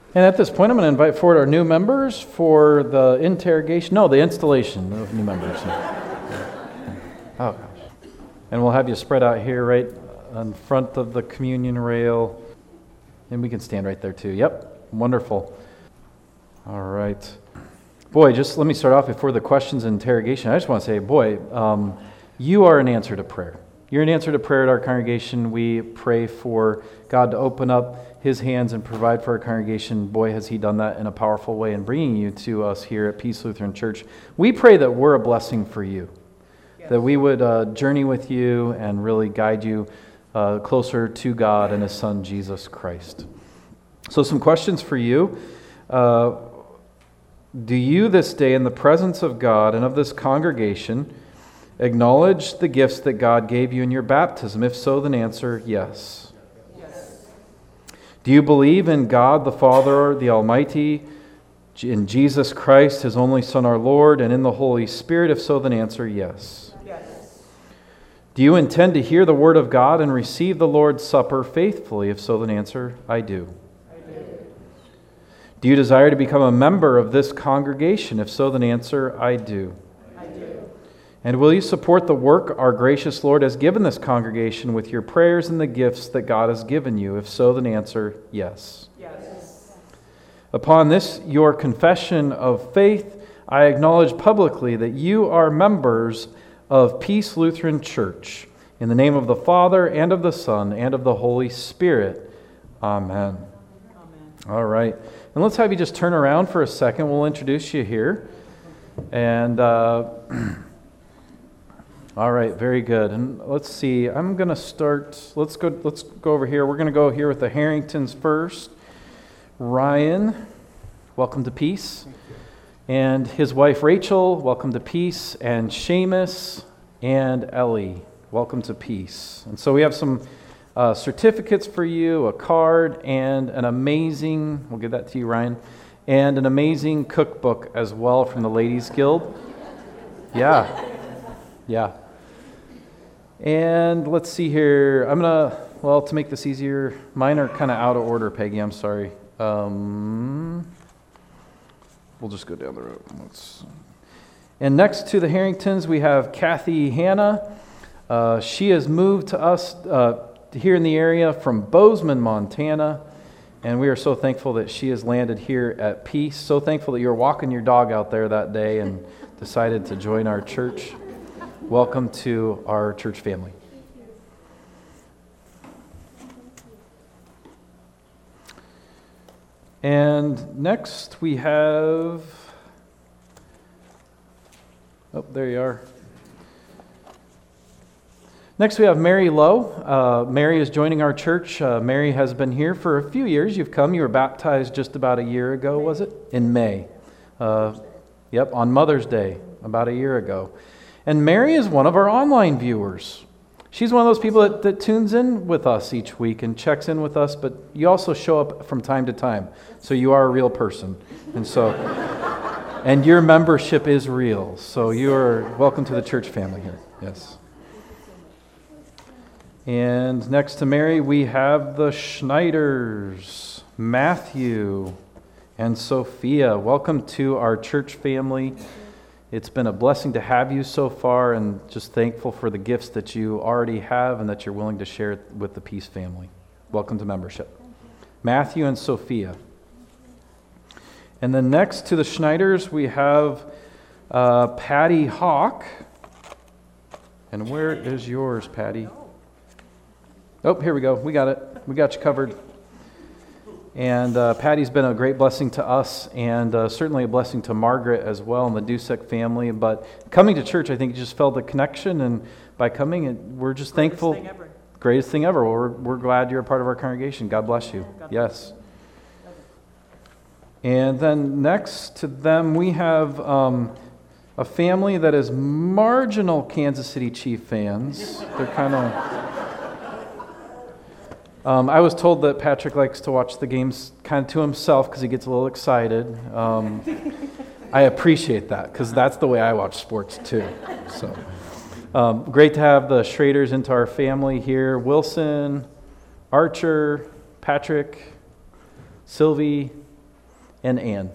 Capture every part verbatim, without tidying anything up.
And at this point, I'm going to invite forward our new members for the interrogation, no, the installation of new members. Oh, gosh. And we'll have you spread out here right in front of the communion rail. And we can stand right there too. Yep, wonderful. All right. Boy, just let me start off before the questions and interrogation. I just want to say, boy, um, you are an answer to prayer. You're an answer to prayer at our congregation. We pray for God to open up His hands and provide for our congregation. Boy, has He done that in a powerful way in bringing you to us here at Peace Lutheran Church. We pray that we're a blessing for you, yes. that we would uh, journey with you and really guide you uh, closer to God and His Son, Jesus Christ. So some questions for you. Uh, do you this day in the presence of God and of this congregation acknowledge the gifts that God gave you in your baptism? If so, then answer yes. Yes. Do you believe in God the Father, the Almighty, in Jesus Christ, His only Son, our Lord, and in the Holy Spirit? If so, then answer yes. Yes. Do you intend to hear the Word of God and receive the Lord's Supper faithfully? If so, then answer I do. I do. Do you desire to become a member of this congregation? If so, then answer I do. And will you support the work our gracious Lord has given this congregation with your prayers and the gifts that God has given you? If so, then answer yes. Yes. Upon this, your confession of faith, I acknowledge publicly that you are members of Peace Lutheran Church. In the name of the Father, and of the Son, and of the Holy Spirit. Amen. Amen. All right. And let's have you just turn around for a second. We'll introduce you here. And... Uh, All right, very good. And let's see. I'm going to start. Let's go. Let's go over here. We're going to go here with the Harringtons first. Ryan, welcome to Peace, and his wife Rachel, welcome to Peace, and Seamus and Ellie, welcome to Peace. And so we have some uh, certificates for you, a card, and an amazing. We'll give that to you, Ryan, and an amazing cookbook as well from the Ladies Guild. Yeah, yeah. And let's see here. I'm going to, well, to make this easier, mine are kind of out of order, Peggy. I'm sorry. Um, we'll just go down the road. Let's, and next to the Harringtons, we have Kathy Hanna. Uh, she has moved to us uh, here in the area from Bozeman, Montana. And we are so thankful that she has landed here at Peace. So thankful that you were walking your dog out there that day and decided to join our church. Welcome to our church family. And next we have, oh, there you are. Next we have Mary Lowe. Uh, Mary is joining our church. Uh, Mary has been here for a few years. You've come. You were baptized just about a year ago, was it? In May. Uh, yep, on Mother's Day, about a year ago. And Mary is one of our online viewers. She's one of those people that, that tunes in with us each week and checks in with us, but you also show up from time to time. So you are a real person. And so, and your membership is real. So you are welcome to the church family here. Yes. And next to Mary, we have the Schneiders, Matthew and Sophia. Welcome to our church family. It's been a blessing to have you so far, and just thankful for the gifts that you already have and that you're willing to share with the Peace family. Welcome to membership. Matthew and Sophia. And then next to the Schneiders, we have uh, Patty Hawk. And where is yours, Patty? Oh, here we go. We got it. We got you covered. And uh, Patty's been a great blessing to us, and uh, certainly a blessing to Margaret as well and the Dusek family. But coming to church, I think you just felt a connection, and by coming, we're just Greatest thankful. Thing ever. Greatest thing ever. Well, we're, we're glad you're a part of our congregation. God bless you. God yes. Bless you. And then next to them, we have um, a family that is marginal Kansas City Chief fans. They're kind of... Um, I was told that Patrick likes to watch the games kind of to himself because he gets a little excited. Um, I appreciate that because that's the way I watch sports too. So, um, great to have the Schraders into our family here. Wilson, Archer, Patrick, Sylvie, and Ann.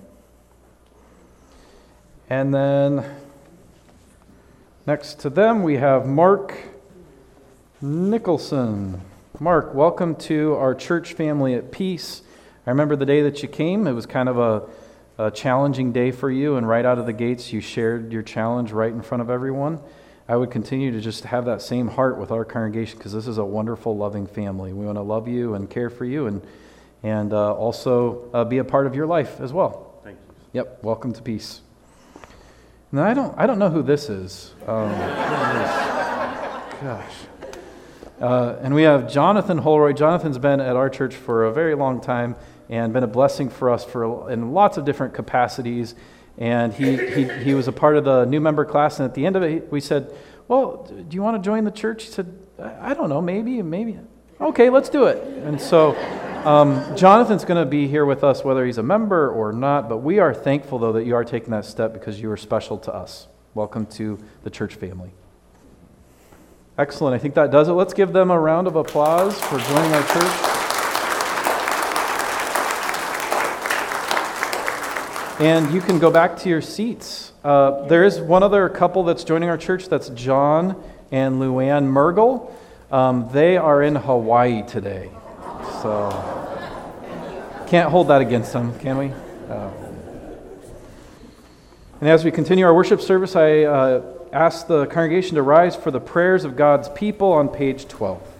And then next to them we have Mark Nicholson. Mark, welcome to our church family at Peace. I remember the day that you came. It was kind of a, a challenging day for you, and right out of the gates you shared your challenge right in front of everyone. I would continue to just have that same heart with our congregation, because this is a wonderful, loving family. We want to love you and care for you, and and uh, also uh, be a part of your life as well. Thank you. Yep, welcome to Peace. Now, I don't I don't know who this is. Um, gosh. Uh, and we have Jonathan Holroyd. Jonathan's been at our church for a very long time and been a blessing for us for in lots of different capacities. And he, he, he was a part of the new member class, and at the end of it, we said, well, do you want to join the church? He said, I don't know, maybe, maybe. Okay, let's do it. And so um, Jonathan's going to be here with us whether he's a member or not, but we are thankful, though, that you are taking that step because you are special to us. Welcome to the church family. Excellent. I think that does it. Let's give them a round of applause for joining our church. And you can go back to your seats. Uh, there is one other couple that's joining our church. That's John and Luann Mergel. Um, they are in Hawaii today. So can't hold that against them, can we? Uh, and as we continue our worship service, I uh, ask the congregation to rise for the prayers of God's people on page twelve.